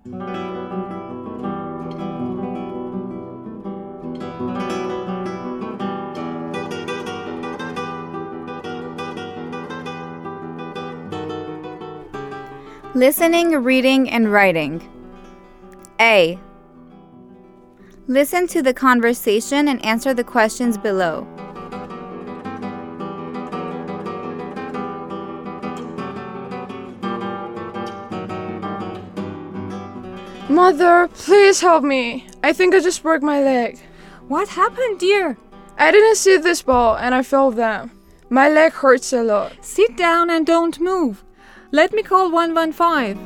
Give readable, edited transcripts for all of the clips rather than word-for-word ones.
Listening, reading, and writing. A. Listen to the conversation and answer the questions below. Mother, please help me. I think I just broke my leg. What happened, dear? I didn't see this ball and I fell down. My leg hurts a lot. Sit down and don't move. Let me call 115.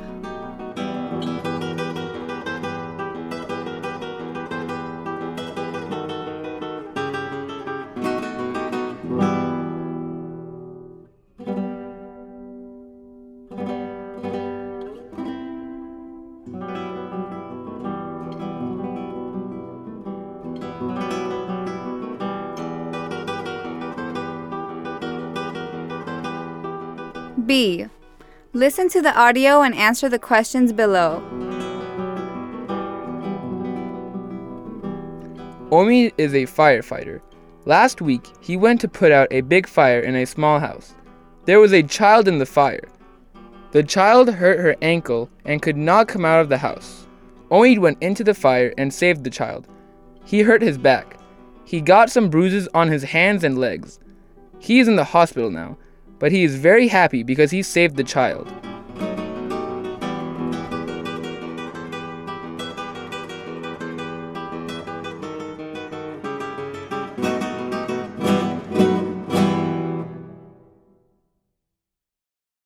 B. Listen to the audio and answer the questions below. Omi is a firefighter. Last week, he went to put out a big fire in a small house. There was a child in the fire. The child hurt her ankle and could not come out of the house. Omi went into the fire and saved the child. He hurt his back. He got some bruises on his hands and legs. He is in the hospital now, but he is very happy because he saved the child.